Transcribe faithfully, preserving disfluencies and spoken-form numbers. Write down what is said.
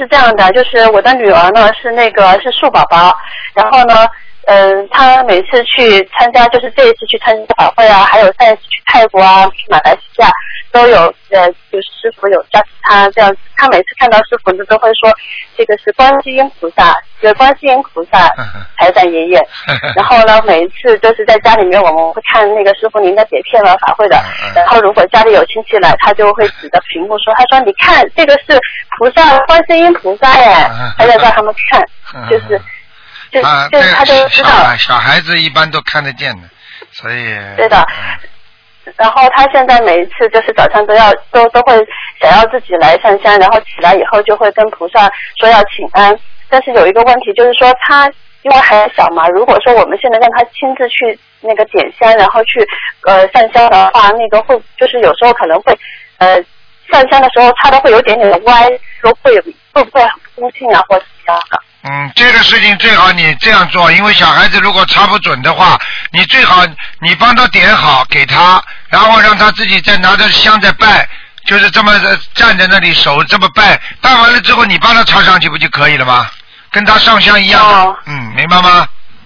是这样的，就是我的女儿呢是那个是树宝宝，然后呢。嗯，他每次去参加，就是这一次去参加法会啊，还有上一次去泰国啊、去马来西亚，都有呃，就是师傅有加持他这样子。他每次看到师傅呢，都会说这个是观世音菩萨，这个观世音菩萨财神爷爷。然后呢，每一次都是在家里面，我们会看那个师傅您的碟片啊、法会的。然后如果家里有亲戚来，他就会指着屏幕说：“他说你看，这个是菩萨，观世音菩萨耶！”他在让他们看，就是。就啊， 就他就知道小，小孩子一般都看得见的，所以对的。嗯、然后他现在每一次就是早上都要都都会想要自己来上香，然后起来以后就会跟菩萨说要请安。但是有一个问题就是说他因为还小嘛，如果说我们现在让他亲自去那个点香，然后去呃上香的话，那个会就是有时候可能会呃上香的时候插的会有点点的歪，说会会不会很不恭敬啊或者怎么样的？ 嗯，这个事情最好你这样做，因为小孩子如果插不准的话，你最好你帮他点好给他，然后让他自己再拿着香再拜，就是这么站在那里手这么拜，拜完了之后你帮他插上去不就可以了吗？跟他上香一样的， 哦、 嗯，明白吗？